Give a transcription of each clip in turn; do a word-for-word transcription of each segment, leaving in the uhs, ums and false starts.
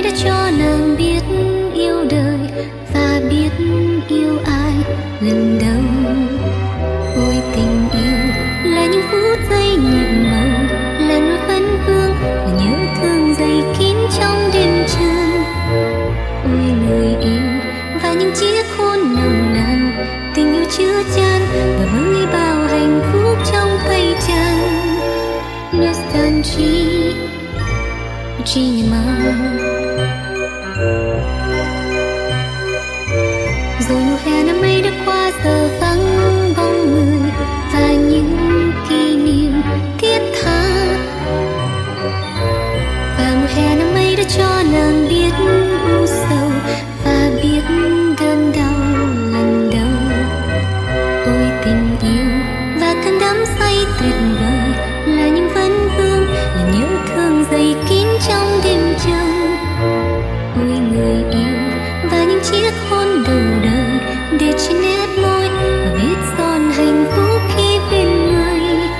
đã cho nàng biết yêu đời và biết yêu ai lần đầu. Ôi tình yêu là những phút giây nhịp màu, là nỗi vấn vương, là nhớ thương dày kín trong đêm trăng. Ôi người yêu và những chiếc hôn nồng nàn, tình yêu chứa chan và với bao hạnh phúc trong cây trăng. Nostalgia chỉ mong rồi mùa hè năm ấy đã qua, giờ vắng bóng người và những kỷ niệm thiết tha. Và mùa hè năm ấy đã cho nàng biết u sầu và biết đớn đau lần đầu. Ôi tình yêu và cơn đắm say tuyệt vời, là những vấn vương, là nhớ thương dày kín trong đêm trăng. Ôi người yêu và những chiếc hôn đầu đời, để trên nét môi và viết son hạnh phúc khi bên người.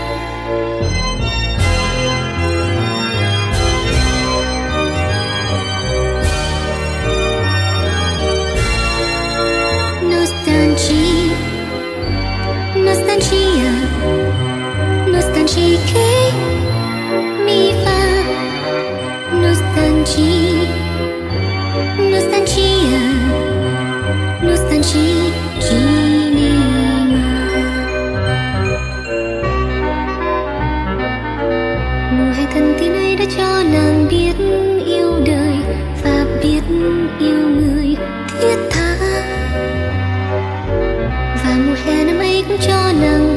Nostalgia, nostalgia, nostalgia che mi fa. Nostalgia, nostalgia, nostalgia cinema. Mùa hè thân tín ấy đã cho nàng biết yêu đời và biết yêu người thiết tha. Và mùa hè năm ấy cũng cho nàng